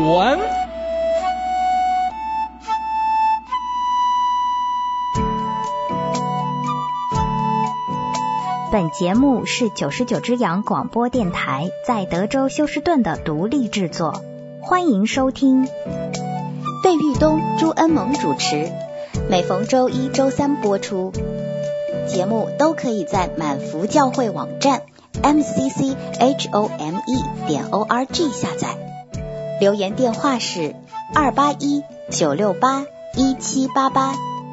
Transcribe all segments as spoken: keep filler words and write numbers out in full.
文。 本节目是九十九只羊广播电台在德州休斯顿的独立制作，欢迎收听。 费玉东、朱恩萌主持，每逢周一、周三播出。节目都可以在满福教会网站 m c c h o m e 点 o r g 下载。留言电话是二八一九六八一七八八。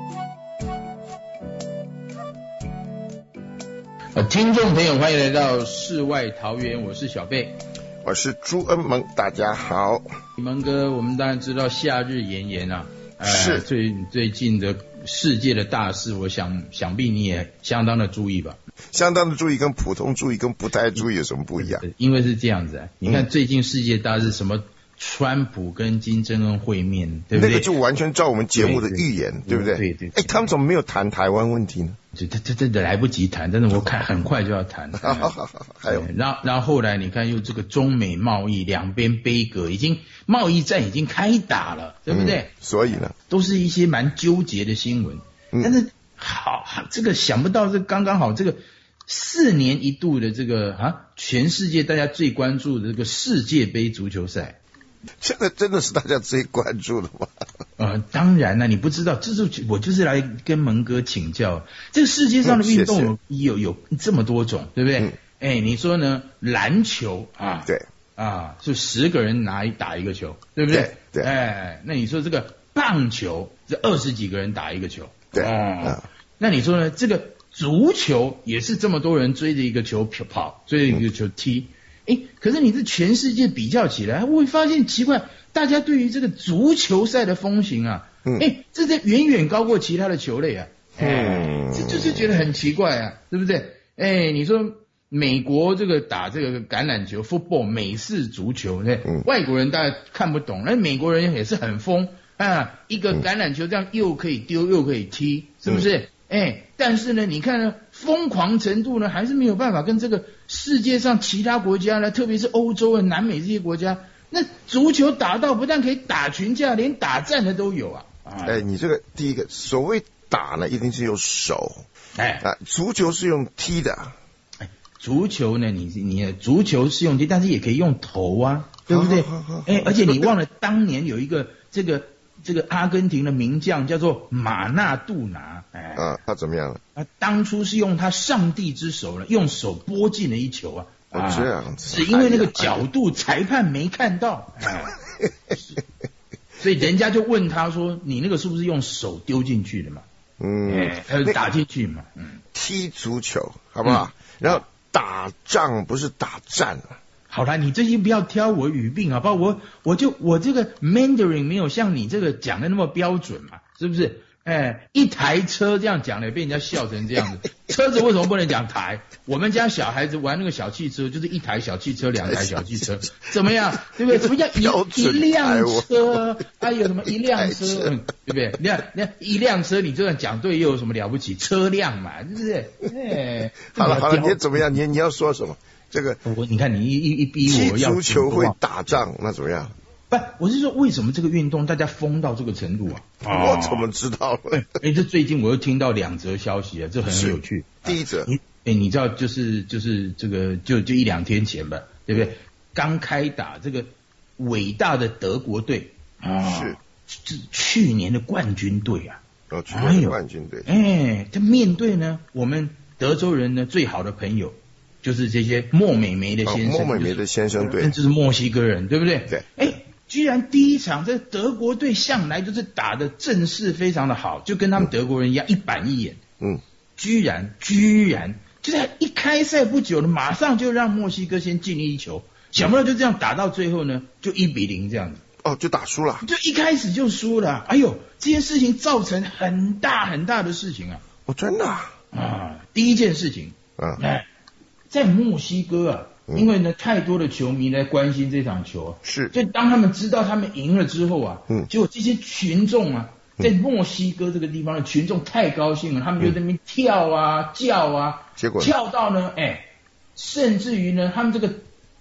听众朋友，欢迎来到世外桃源，我是小贝， 我是朱恩萌，大家好。 萌哥，我们当然知道夏日炎炎啊， 是、 呃、最最近的世界的大事，我想想必你也相当的注意吧？ 相当的注意，跟普通注意跟不太注意有什么不一样？ 因为是这样子啊，你看最近世界大事什么？川普跟金正恩会面，对不对？ 那个就完全照我们节目的预言， 对, 对, 对不对？ 对对。 哎，他们怎么没有谈台湾问题呢？ 这这这这来不及谈，但是我看很快就要谈。 还有， 然后然后后来你看，又这个中美贸易两边杯葛，已经贸易战已经开打了，对不对？ 嗯、所以呢， 都是一些蛮纠结的新闻。嗯、但是好，这个想不到，这刚刚好，这个四年一度的这个啊，全世界大家最关注的这个世界杯足球赛。 现在真的是大家最关注的吗？ 呃，当然了，你不知道，这是我就是来跟蒙哥请教，这个世界上的运动有、嗯、有有这么多种，对不对？哎、嗯，你说呢？篮球啊， 对啊，就十个人拿一打一个球，对不对？ 对， 哎，那你说这个棒球，这二十几个人打一个球， 对啊、 嗯， 那你说呢？这个足球也是这么多人追着一个球跑，追着一个球踢。嗯哎，可是你这全世界比较起来，我会发现奇怪，大家对于这个足球赛的风行啊，嗯，哎，这在远远高过其他的球类啊，嗯，这就是觉得很奇怪啊，对不对？哎，你说美国这个打这个橄榄球 football 美式足球，对，嗯、外国人大家看不懂，那美国人也是很疯啊，一个橄榄球这样又可以丢又可以踢，是不是？哎、嗯，但是呢，你看呢，疯狂程度呢，还是没有办法跟这个世界上其他国家呢，特别是欧洲啊、南美这些国家，那足球打到不但可以打群架，连打战的都有啊！ 哎，你这个第一个所谓打呢，一定是用手， 哎啊，足球是用踢的。 哎，足球呢，你你足球是用踢，但是也可以用头啊，对不对？哎，而且你忘了当年有一个这个。这个阿根廷的名将叫做马纳杜拿，哎， 啊，他怎么样了？ 他当初是用他上帝之手呢，用手拨进了一球啊， 哦， 啊这样子， 只因为那个角度裁判没看到，哎，所以人家就问他说：“你那个是不是用手丢进去的嘛？”嗯，还有打进去嘛，嗯， 踢足球好不好？嗯、然后打仗不是打战啊。 好啦，你最近不要挑我语病好不好？我我就我这个 Mandarin 没有像你这个讲的那么标准嘛，是不是？哎，一台车这样讲的，被人家笑成这样子。车子为什么不能讲台？我们家小孩子玩那个小汽车，就是一台小汽车，两台小汽车，怎么样？对不对？什么叫一一辆车？还有什么一辆车？嗯，对不对？你看，你看一辆车，你就算讲对，又有什么了不起？车辆嘛，是不是？哎， 好了好了，你怎么样？你你要说什么？这个我你看你一一一逼我要踢足球会打仗，那怎么样？ 不，我是说为什么这个运动大家疯到这个程度啊？ 我怎么知道了？ 哎、欸，这最近我又听到两则消息啊，这很有趣。 第一则， 你哎、欸，你知道就是就是这个就就一两天前吧，对不对？刚开打这个伟大的德国队啊， 是这去年的冠军队啊， 哦，去年的冠军队， 哎、欸，这面对呢我们德州人呢最好的朋友。就是这些莫美梅的先生， 哦、莫美梅的先生对， 那就是墨西哥人，对不对？ 对。 哎，居然第一场这德国队向来就是打的阵势非常的好，就跟他们德国人一样、嗯、一板一眼。嗯。居然居然就在一开赛不久呢，马上就让墨西哥先进一球，想不到就这样打到最后呢，就一比零这样子。 哦，就打输了。 就一开始就输了，哎呦，这件事情造成很大很大的事情啊。 哦，真的啊。 啊，第一件事情， 嗯， 哎。在墨西哥啊，因为呢太多的球迷来关心这场球啊， 是， 所以当他们知道他们赢了之后啊，嗯，结果这些群众啊，在墨西哥这个地方的群众太高兴了，他们就在那边跳啊、嗯、叫啊， 结果跳到呢，哎，甚至于呢，他们这个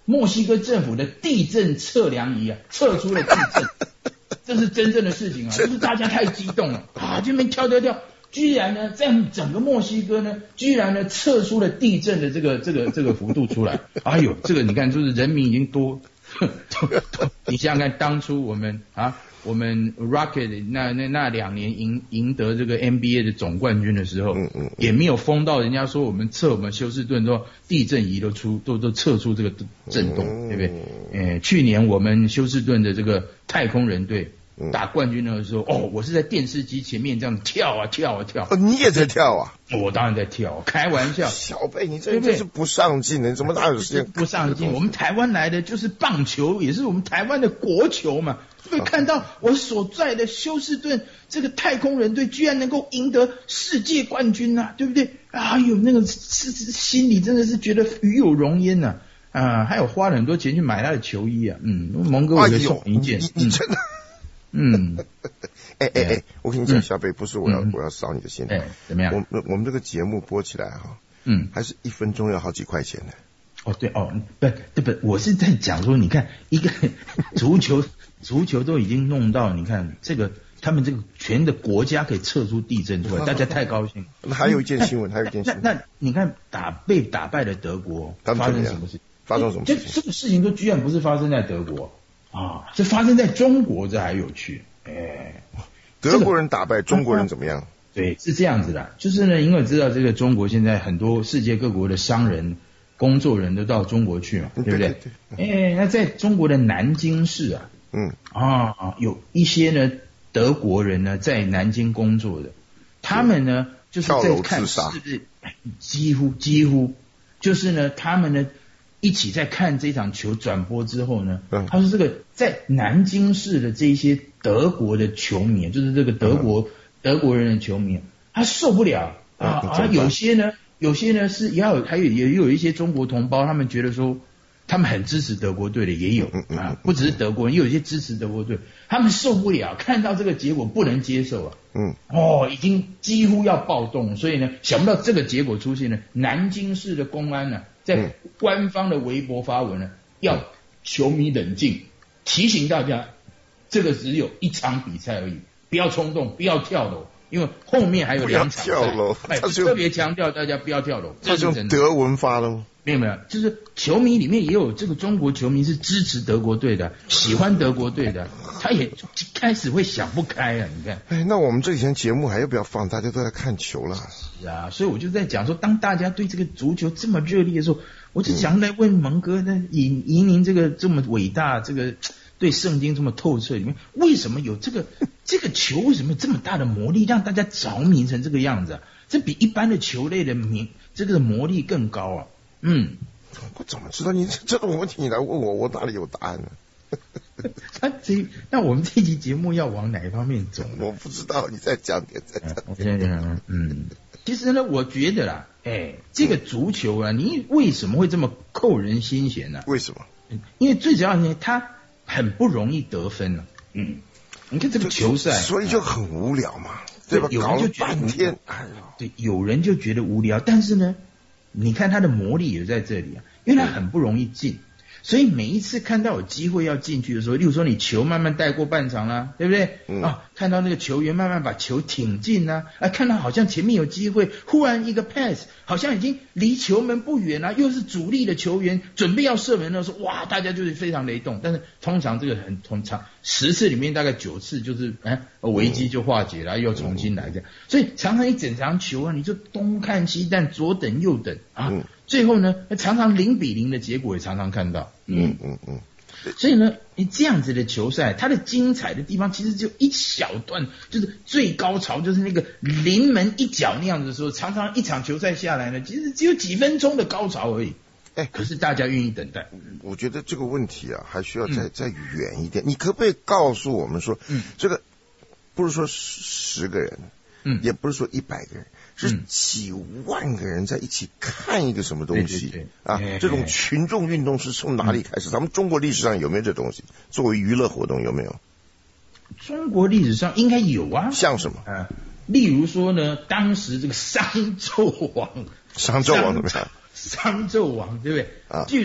墨西哥政府的地震测量仪啊测出了地震，这是真正的事情啊，就是大家太激动了啊，这边跳跳跳。居然呢，在整个墨西哥呢，居然呢测出了地震的这个这个这个幅度出来。哎呦，这个你看，就是人民已经多，多多你想想看，当初我们啊，我们 Rocket 那那那两年赢赢得这个 N B A 的总冠军的时候，嗯嗯，也没有疯到人家说我们测我们休斯顿都地震仪都出都都测出这个震动，对不对？呃，去年我们休斯顿的这个太空人队。打冠军的时候，哦，我是在电视机前面这样跳啊跳啊跳。 哦，你也在跳啊？ 我当然在跳，开玩笑。 小贝，你这真是不上进的，你怎么哪有时间？ 不上进，我们台湾来的就是棒球，也是我们台湾的国球嘛。会看到我所在的休斯顿这个太空人队居然能够赢得世界冠军啊，对不对？哎呦，那个是心里真的是觉得与有荣焉呐、啊。啊，还有花了很多钱去买他的球衣啊。嗯，蒙哥我就送一件。 你你真的。 嗯， 哎哎哎，我跟你讲，小贝，不是我要、嗯、我要扫你的兴， 哎，怎么样？ 我我们这个节目播起来哈，嗯，还是一分钟要好几块钱呢。 哦，对哦，不对不，我是在讲说，你看一个足球，足球都已经弄到，你看这个他们这个全的国家可以测出地震出来，大家太高兴。 那还有一件新闻，还有一件新闻， 那那你看打被打败的德国发生什么事？ 发生什么事情？ 这这个事情都居然不是发生在德国。啊，这发生在中国，这还有趣。哎， 德国人打败中国人怎么样？啊、 对，是这样子的，就是呢，因为知道这个中国现在很多世界各国的商人、工作人都到中国去嘛，对不对？对对对。哎，那在中国的南京市啊，嗯啊，有一些呢德国人呢在南京工作的，他们呢就是在看是不是几乎几乎就是呢他们呢。一起在看这场球转播之后呢，嗯、他说这个在南京市的这些德国的球迷，就是这个德国、嗯、德国人的球迷，他受不了啊、嗯、啊！有些呢，有些呢是也有，还有也有一些中国同胞，他们觉得说他们很支持德国队的也有啊，不只是德国人，也有一些支持德国队，他们受不了，看到这个结果不能接受啊，嗯，哦，已经几乎要暴动，所以呢，想不到这个结果出现呢，南京市的公安呢。在官方的微博发文呢，要球迷冷静，提醒大家，这个只有一场比赛而已，不要冲动，不要跳楼，因为后面还有两场赛。不要跳楼，哎，特别强调大家不要跳楼。 他是用德文发的吗？ 没有没有，就是球迷里面也有这个中国球迷是支持德国队的，喜欢德国队的，他也开始会想不开啊，你看。 哎，那我们这以前节目还要不要放？大家都在看球了。 是啊，所以我就在讲说，当大家对这个足球这么热烈的时候，我就想来问蒙哥，那以以您这个这么伟大，这个对圣经这么透彻里面，为什么有这个这个球为什么有这么大的魔力，让大家着迷成这个样子啊？这比一般的球类的迷这个魔力更高啊！嗯， 我怎么知道你这种问题你来问我，我哪里有答案呢？ 那这那我们这期节目要往哪一方面走？ 我不知道，你再讲点，再讲点。 我先讲，嗯，其实呢，我觉得啦，哎，这个足球啊，你为什么会这么扣人心弦呢、啊？ 为什么？ 因为最主要呢，它很不容易得分了、啊。嗯，你看这个球赛， 所以就很无聊嘛，对吧？ 有人就觉得半天，哎呀，对，有人就觉得无聊，但是呢。你看他的魔力也在这里啊，因为他很不容易进，所以每一次看到有机会要进去的时候，例如说你球慢慢带过半场啦、啊，对不对？嗯、啊，看到那个球员慢慢把球挺进啊，啊，看到好像前面有机会，忽然一个 pass， 好像已经离球门不远啊，又是主力的球员准备要射门的时候，哇，大家就是非常雷动。但是通常这个很通常十次里面大概九次就是哎危机就化解了，又重新来这样。所以常常一整场球啊，你就东看西看，左等右等啊。嗯最后呢，常常零比零的结果也常常看到，嗯嗯嗯，所以呢，这样子的球赛，它的精彩的地方其实就一小段，就是最高潮，就是那个临门一脚那样子的时候，常常一场球赛下来呢，其实只有几分钟的高潮而已，哎，可是大家愿意等待。 我觉得这个问题啊，还需要再、嗯、再远一点。你可不可以告诉我们说，嗯，这个不是说十个人，嗯，也不是说一百个人。是几万个人在一起看一个什么东西，对对对啊？嘿嘿这种群众运动是从哪里开始？嗯、咱们中国历史上有没有这东西？作为娱乐活动有没有？ 中国历史上应该有啊。 像什么？ 啊，例如说呢，当时这个商纣王， 商纣王怎么样？ 商纣王对不对？啊，据说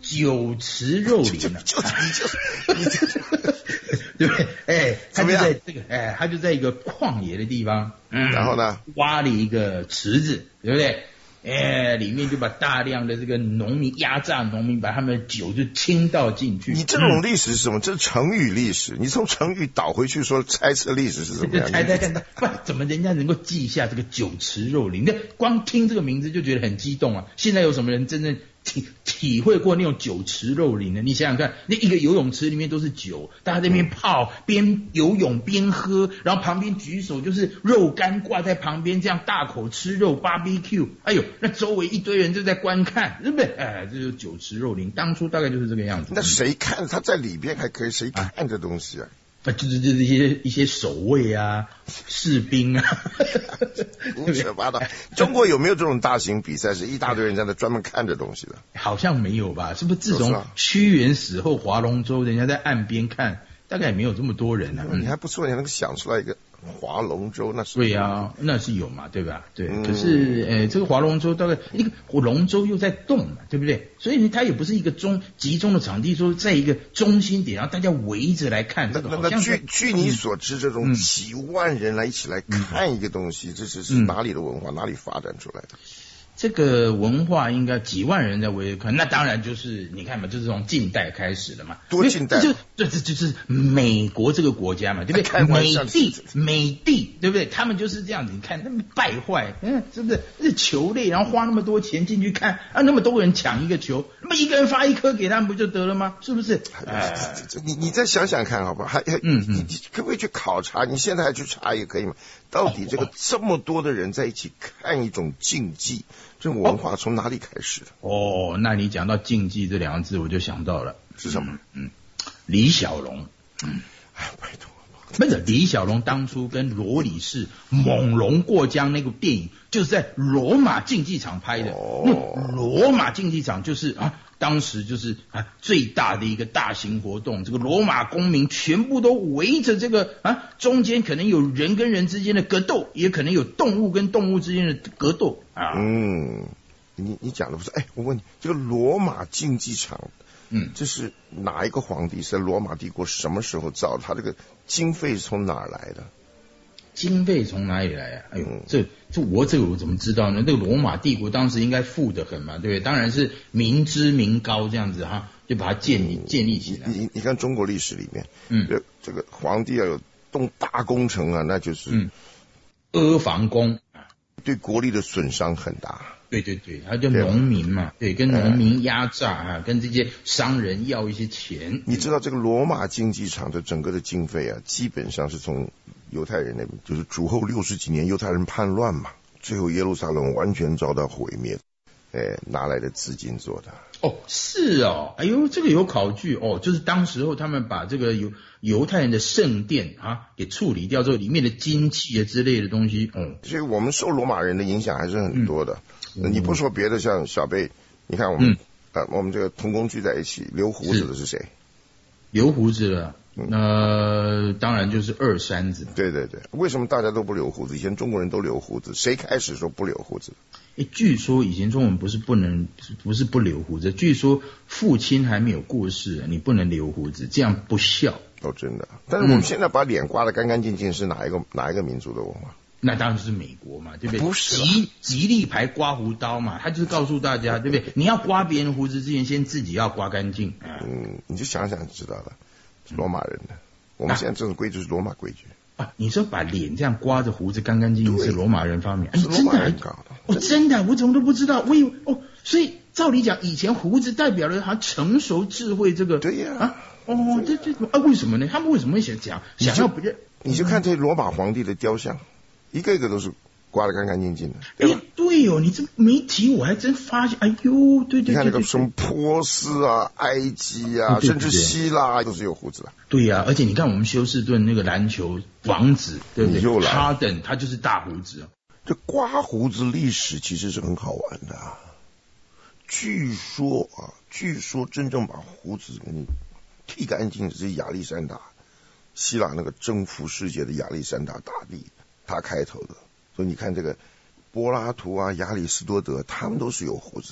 酒池肉林啊， 就你就你就对不对？哎，他就在这个哎，他就在一个旷野的地方， 嗯，然后呢， 挖了一个池子，对不对？哎，里面就把大量的这个农民压榨农民，把他们的酒就倾倒进去。 你这种历史是什么？嗯、这是成语历史。你从成语倒回去说猜测历史是怎么样？ 猜猜看，不，怎么人家能够记下这个酒池肉林？那光听这个名字就觉得很激动啊！现在有什么人真正体体会过那种酒池肉林呢？你想想看，那一个游泳池里面都是酒，大家在那边泡，边游泳边喝，然后旁边举手就是肉干挂在旁边，这样大口吃肉 barbecue。哎呦，那周围一堆人就在观看，对不对？哎，这就是酒池肉林，当初大概就是这个样子。 那谁看？他在里边还可以谁看这东西啊？ 啊，就是就是一些一些守卫啊，士兵啊， 胡扯八道。中国有没有这种大型比赛，是一大堆人在那专门看这东西的？ 好像没有吧？是不是自从屈原死后，划龙舟，人家在岸边看，大概也没有这么多人啊。 嗯、你还不错，你能想出来一个划龙舟，那是对呀、啊，那是有嘛，对吧？对。嗯、可是，呃，这个划龙舟大概一个龙舟又在动嘛，对不对？所以它也不是一个中集中的场地，说在一个中心点，然后大家围着来看。 那那那据据你所知，这种几万人来一起来看一个东西，嗯、这是是哪里的文化？嗯、哪里发展出来的？ 这个文化应该几万人在围着看，那当然就是你看嘛，就是从近代开始的嘛。 多近代？ 就这这就是美国这个国家嘛，对不对？美帝美帝，对不对？他们就是这样子，你看那么败坏，嗯，是不是？是球类，然后花那么多钱进去看啊，那么多人抢一个球，那么一个人发一颗给他们不就得了吗？是不是？ 哎，你你再想想看，好不好？还还嗯你你可不可以去考察？你现在还去查也可以嘛？到底这个这么多的人在一起看一种竞技？这种文化从哪里开始的？ 哦，那你讲到竞技这两个字，我就想到了是什么？ 嗯，李小龙。嗯， 哎，拜托， 不是李小龙当初跟罗里士猛龙过江那个电影，就是在罗马竞技场拍的。哦，那罗马竞技场就是啊。当时就是啊最大的一个大型活动，这个罗马公民全部都围着这个啊，中间可能有人跟人之间的格斗，也可能有动物跟动物之间的格斗啊。 嗯，你你讲的不是？哎，我问你，这个罗马竞技场， 嗯， 这是哪一个皇帝是在罗马帝国什么时候造的？他这个经费是从哪儿来的？ 经费从哪里来啊？哎呦，这这我这个我怎么知道呢？这个罗马帝国当时应该富得很嘛，对不对？当然是民脂民膏这样子哈，就把它建立、嗯、建立起来。 你你看中国历史里面， 嗯， 这这个皇帝要有动大工程啊，那就是嗯，阿房宫， 对国力的损伤很大。 对对对，他就农民嘛，对，跟农民压榨啊，嗯、跟这些商人要一些钱。 你知道这个罗马竞技场的整个的经费啊，基本上是从犹太人那边，就是主后六十几年犹太人叛乱嘛，最后耶路撒冷完全遭到毁灭，哎，拿来的资金做的。 哦，是哦，哎呦，这个有考据哦，就是当时候他们把这个犹犹太人的圣殿啊给处理掉之后，里面的金器啊之类的东西，嗯， 所以我们受罗马人的影响还是很多的。嗯、你不说别的，像小贝，你看我们、嗯、呃，我们这个同工聚在一起，留胡子的是谁？ 留胡子的，那、呃、当然就是二山子。 对对对，为什么大家都不留胡子？以前中国人都留胡子，谁开始说不留胡子？ 诶，据说以前中国人不是不能，不是不留胡子，据说父亲还没有过世，你不能留胡子，这样不孝。 哦，真的。但是我们现在把脸刮得干干净净，是哪一个哪一个民族的文化？ 那当然就是美国嘛，对不对？ 不是吉吉利牌刮胡刀嘛，他就是告诉大家，对不对？你要刮别人胡子之前，先自己要刮干净。 嗯，你就想想就知道了，是罗马人的。我们现在这种规矩是罗马规矩。 啊，你说把脸这样刮着胡子干干净净是罗马人发明？ 是罗马人搞的。 哦，真的，我怎么都不知道。我以为哦，所以照理讲，以前胡子代表了他成熟智慧这个。 对呀。 啊，哦，这这啊，为什么呢？他们为什么会想讲想要不认？ 你就看这罗马皇帝的雕像。一个一个都是刮得干干净净的。 哎、欸，对哦，你这没提我还真发现，哎呦，对对对对， 你看那个什么波斯啊、埃及啊，甚至希腊都是有胡子的。 对呀、啊，而且你看我们休斯顿那个篮球王子，对不对？哈登他就是大胡子。 这刮胡子历史其实是很好玩的啊。据说啊，据说真正把胡子给你剃干净的是亚历山大，希腊那个征服世界的亚历山大大帝。他开头的，所以你看这个柏拉图啊、亚里士多德，他们都是有胡子的。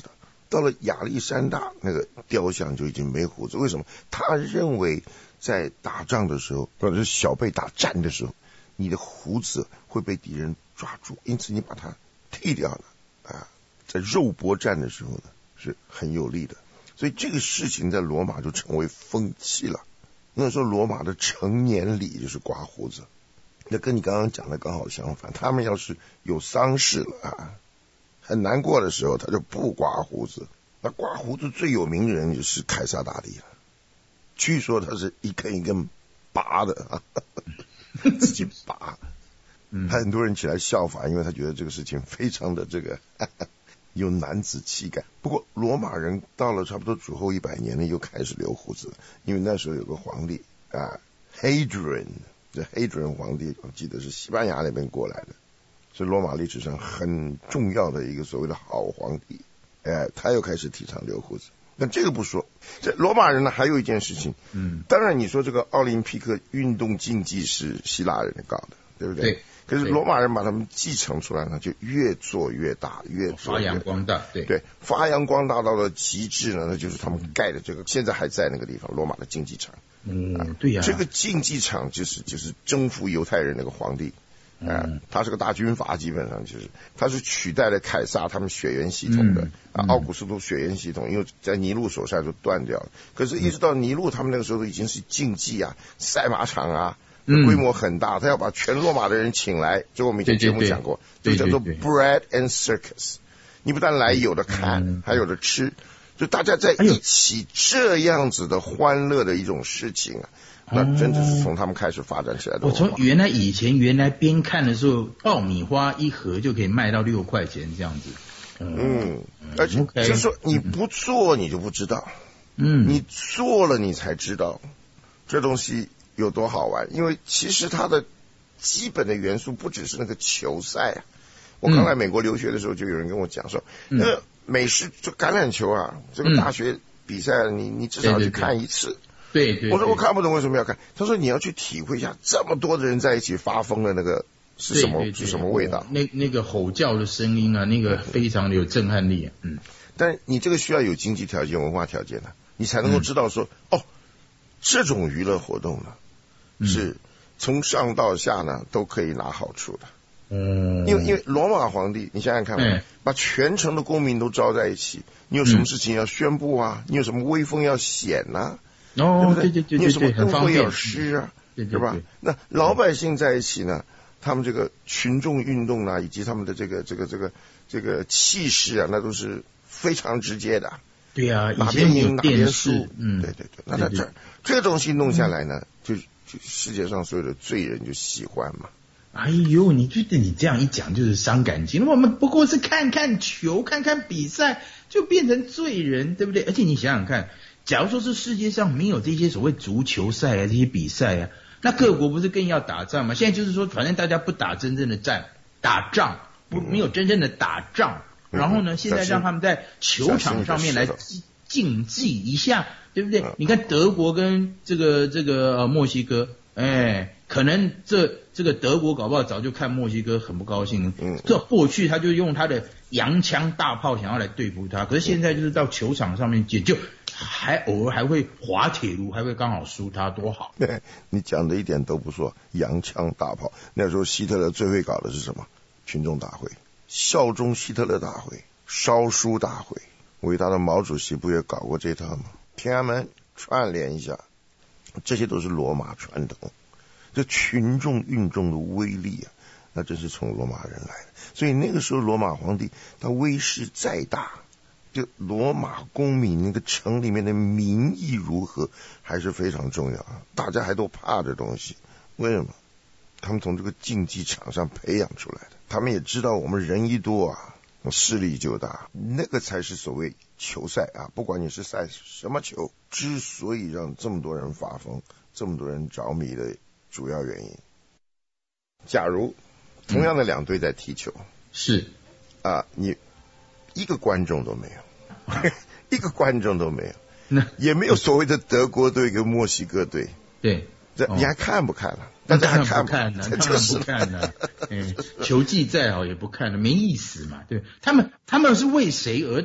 到了亚历山大，那个雕像就已经没胡子。为什么？他认为在打仗的时候，或者是小辈打战的时候，你的胡子会被敌人抓住，因此你把它剃掉了啊，在肉搏战的时候呢是很有利的。所以这个事情在罗马就成为风气了。那时候罗马的成年礼就是刮胡子，那跟你刚刚讲的刚好相反。他们要是有丧事了啊，很难过的时候，他就不刮胡子。那刮胡子最有名的人就是凯撒大帝了，据说他是一根一根拔的啊，自己拔。很多人起来效法，因为他觉得这个事情非常的这个有男子气概。不过罗马人到了差不多主后一百年呢，又开始留胡子了，因为那时候有个皇帝啊 ，Hadrian， 这 Hadrian 皇帝我记得是西班牙那边过来的，是罗马历史上很重要的一个所谓的好皇帝。哎，他又开始提倡留胡子。那这个不说，这罗马人呢还有一件事情，嗯，当然你说这个奥林匹克运动竞技是希腊人搞的，对不对？对。可是罗马人把他们继承出来呢，就越做越大，越做越发扬光大。对对，发扬光大到了极致呢，那就是他们盖的这个，现在还在那个地方，罗马的竞技场。 嗯，啊、对呀、啊， 这个竞技场就是就是征服犹太人那个皇帝。啊、嗯，他是个大军阀，基本上就是他是取代了凯撒他们血缘系统的、嗯嗯、啊，奥古斯都血缘系统，因为在尼禄手下就断掉了。可是，一直到尼禄他们那个时候已经是竞技啊，赛马场啊，规模很大，他要把全罗马的人请来。这我们以前节目讲过，这个叫做 bread and circus。你不但来有的看，嗯、还有的吃，就大家在一起这样子的欢乐的一种事情啊。那真的是从他们开始发展起来的。 我从原来以前原来边看的时候，爆米花一盒就可以卖到六块钱这样子。 嗯，而且就是说你不做你就不知道，嗯，你做了你才知道这东西有多好玩。因为其实它的基本的元素不只是那个球赛啊。我刚来美国留学的时候，就有人跟我讲说，嗯、那个美式就橄榄球啊，这个大学比赛、嗯、你你至少要去看一次。 对 对, 对， 我说我看不懂为什么要看，他说你要去体会一下这么多的人在一起发疯的那个是什么，对对对，是什么味道？ 那那个吼叫的声音啊，那个非常的有震撼力啊。嗯， 但你这个需要有经济条件、文化条件的、啊，你才能够知道说、嗯、哦，这种娱乐活动呢，是从上到下呢都可以拿好处的。嗯，因为因为罗马皇帝，你想想看、嗯，把全城的公民都招在一起，你有什么事情要宣布啊？嗯、你有什么威风要显啊？ 哦，对对对对对， 你有什么都会要施啊，对对对，是吧？那老百姓在一起呢，他们这个群众运动啊，以及他们的这个这个这个这个气势啊，那都是非常直接的。 对啊， 哪边赢哪边输， 嗯，对对对。那在这儿这个东西弄下来呢，就就世界上所有的罪人就喜欢嘛。 哎呦，你觉得你这样一讲就是伤感情，我们不过是看看球，看看比赛，就变成罪人，对不对？而且你想想看。假如说是世界上没有这些所谓足球赛啊，这些比赛啊，那各国不是更要打仗吗？现在就是说，反正大家不打真正的战，打仗不没有真正的打仗，然后呢，现在让他们在球场上面来竞技一下，对不对？你看德国跟这个这个呃墨西哥，哎，可能这这个德国搞不好早就看墨西哥很不高兴，这过去他就用他的洋枪大炮想要来对付他，可是现在就是到球场上面也就。还偶尔还会滑铁卢，还会刚好输他，多好！ 你讲的一点都不错，洋枪大炮。那时候希特勒最会搞的是什么？群众大会，效忠希特勒大会，烧书大会。伟大的毛主席不也搞过这套吗？天安门串联一下，这些都是罗马传统。这群众运动的威力啊，那真是从罗马人来的。所以那个时候罗马皇帝他威势再大。就罗马公民那个城里面的民意如何还是非常重要啊！大家还都怕这东西，为什么？他们从这个竞技场上培养出来的，他们也知道我们人一多啊，势力就大，那个才是所谓球赛啊！不管你是赛什么球，之所以让这么多人发疯，这么多人着迷的主要原因。假如同样的两队在踢球， 嗯、是啊，你。一个观众都没有，一个观众都没有，那也没有所谓的德国队跟墨西哥队。 对， 这你还看不看了？大家还看不看呢？当然不看了。嗯，球技再好也不看了，没意思嘛。对，他们他们是为谁而打？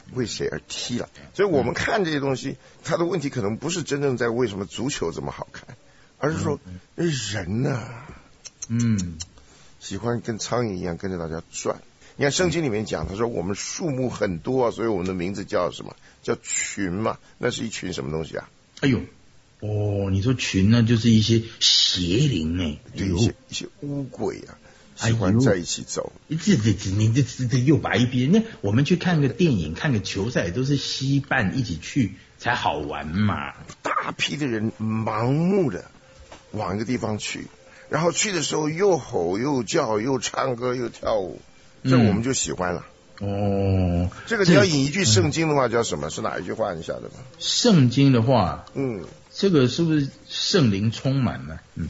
为谁而踢了。所以我们看这些东西，它的问题可能不是真正在为什么足球这么好看，而是说人呢、啊， 嗯， 喜欢跟苍蝇一样跟着大家转。你看圣经里面讲，他说我们数目很多，所以我们的名字叫什么？叫群嘛。那是一群什么东西啊？ 哎呦，哦，你说群呢，就是一些邪灵哎， 对，一些一些乌鬼啊。喜欢在一起走， 这这这你这这这又白一批。那我们去看个电影、看个球赛，都是稀伴一起去才好玩嘛。 大批的人盲目的往一个地方去，然后去的时候又吼又叫又唱歌又跳舞，这我们就喜欢了。 嗯、哦， 这个你要引一句圣经的话叫什么？是哪一句话？你晓得吗？ 圣经的话， 嗯， 这个是不是圣灵充满了？嗯。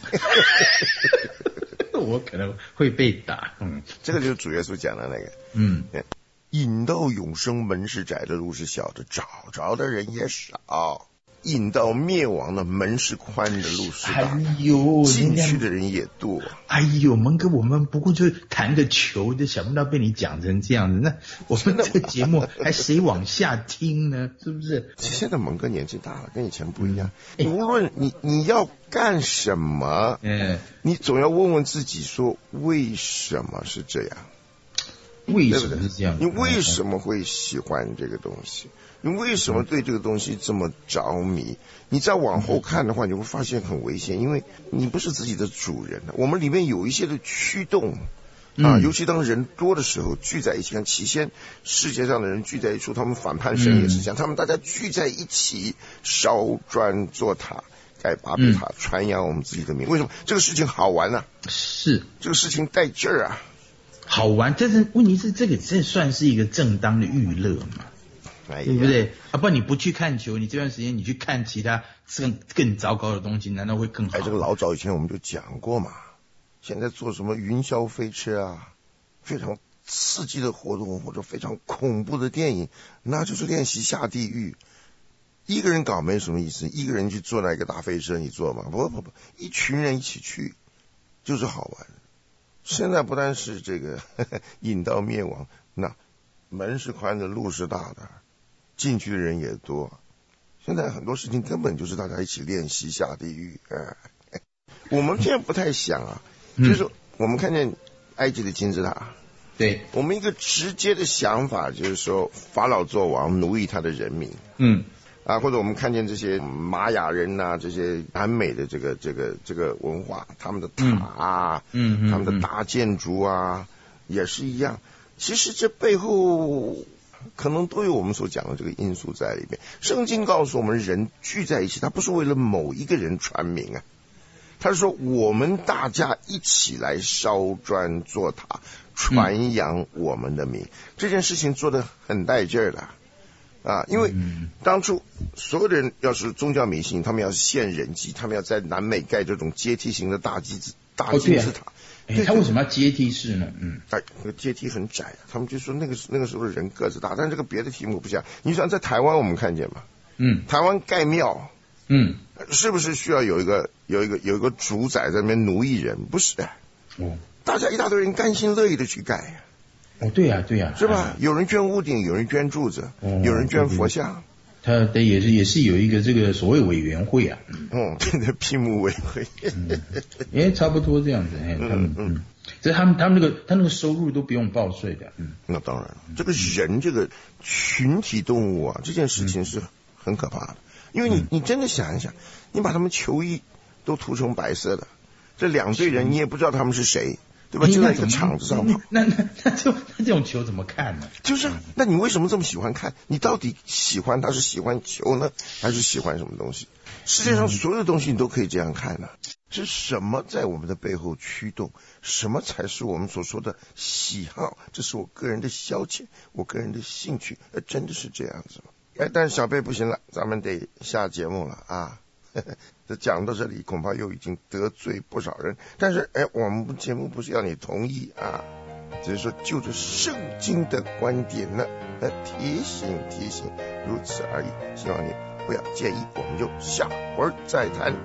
我可能会被打，嗯， 这个就是主耶稣讲的那个， 嗯， 引到永生门是窄的路是小的，找着的人也少；引到灭亡的门是宽的路是大， 哎呦， 进去的人也多。 哎呦，蒙哥，我们不过就谈个球，就想不到被你讲成这样子，那我们这个节目还谁往下听呢？是不是？ 现在蒙哥年纪大了，跟以前不一样。你无论你你要干什么， 嗯， 你总要问问自己说为什么是这样？ 为什么是这样？ 你为什么会喜欢这个东西？你为什么对这个东西这么着迷？你再往后看的话，你会发现很危险，因为你不是自己的主人。我们里面有一些的驱动啊，尤其当人多的时候聚在一起，看起先世界上的人聚在一处，他们反叛神也是这样，他们大家聚在一起烧砖做塔，盖巴别塔，传扬我们自己的名。为什么这个事情好玩啊？ 是这个事情带劲儿啊！ 好玩，但是问题是这个这算是一个正当的娱乐嘛， 哎、 对不对？啊，不然你不去看球，你这段时间你去看其他更更糟糕的东西，难道会更好？ 哎，这个老早以前我们就讲过嘛。现在做什么云霄飞车啊，非常刺激的活动或者非常恐怖的电影，那就是练习下地狱。一个人搞没什么意思，一个人去坐那个大飞车，你坐吗？不不不，一群人一起去就是好玩。现在不单是这个呵呵引到灭亡，那门是宽的，路是大的，进去的人也多。现在很多事情根本就是大家一起练习下地狱。哎，我们现在不太想啊，嗯、就是我们看见埃及的金字塔， 对我们一个直接的想法就是说法老做王奴役他的人民， 嗯。 啊，或者我们看见这些玛雅人呐、啊，这些南美的这个这个这个文化，他们的塔啊， 嗯，嗯嗯他们的大建筑啊，也是一样。其实这背后可能都有我们所讲的这个因素在里面。圣经告诉我们，人聚在一起，他不是为了某一个人传名啊，他是说我们大家一起来烧砖做塔，传扬我们的名。嗯、这件事情做得很带劲儿的。啊，因为当初所有的人要是宗教迷信，他们要献人祭，他们要在南美盖这种阶梯型的大金字大金字塔。 哦对啊、对他为什么要阶梯式呢？嗯， 哎，那个阶梯很窄啊，他们就说那个那个时候的人个子大，但这个别的题目不像。你想在台湾我们看见嘛？ 嗯， 台湾盖庙， 嗯， 是不是需要有一个有一个有一个主宰在那边奴役人？不是， 哦， 大家一大堆人甘心乐意的去盖。 哦，对呀、啊，对呀、啊， 是吧？有人捐屋顶，有人捐柱子，哦、有人捐佛像。 他的也是也是有一个这个所谓委员会啊。 嗯，对的，批目委员会。 嗯，哎，差不多这样子。哎，他们嗯，这他们他们那个他那个收入都不用报税的。嗯， 那当然了，这个人这个群体动物啊，这件事情是很可怕的，因为你你真的想一想，你把他们球衣都涂成白色的，这两队人你也不知道他们是谁。对吧？就在一个场子上跑， 那那那就那这种球怎么看呢？ 就是，那你为什么这么喜欢看？你到底喜欢他是喜欢球呢，还是喜欢什么东西？世界上所有的东西你都可以这样看呢、啊。是什么在我们的背后驱动？什么才是我们所说的喜好？这是我个人的消遣，我个人的兴趣，呃，真的是这样子吗？哎，但是小贝不行了，咱们得下节目了啊。这讲到这里恐怕又已经得罪不少人，但是哎，我们节目不是要你同意啊，只是说就着圣经的观点呢，呃，提醒提醒，如此而已，希望你不要介意，我们就下回再谈。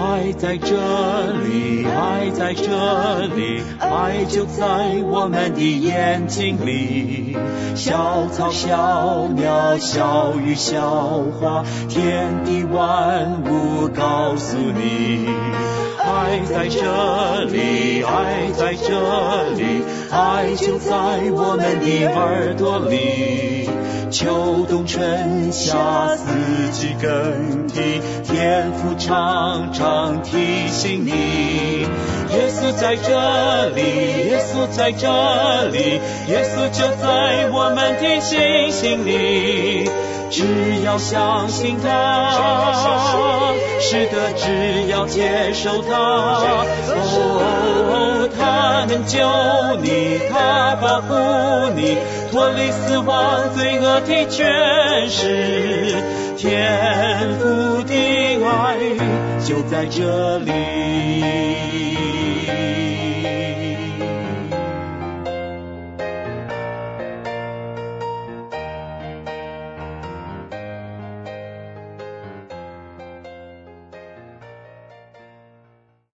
爱在这里，爱在这里，爱就在我们的眼睛里。小草小鸟小鱼小花，天地万物告诉你，爱在这里，爱在这里，爱就在我们的耳朵里。秋冬春夏四季更替，天父常常提醒你，耶稣在这里，耶稣在这里，耶稣就在我们的心心里。只要相信他，是的，只要接受他，哦，他能救你，他保护你，脱离死亡罪恶的权势，天父的爱就在这里。